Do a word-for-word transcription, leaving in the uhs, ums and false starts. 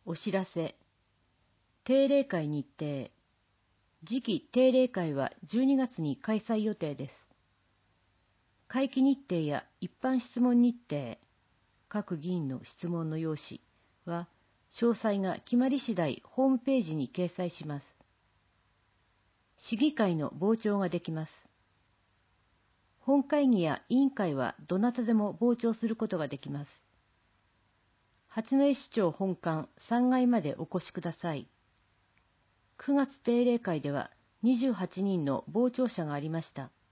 お知らせ。定例会日程。次期定例会はじゅうにがつに開催予定です。会期日程や一般質問日程、各議員の質問の用紙は、詳細が決まり次第ホームページに掲載します。市議会の傍聴ができます。本会議や委員会はどなたでも傍聴することができます。八戸市長本館さんがいまでお越しください。くがつ定例会ではにじゅうはちにんの傍聴者がありました。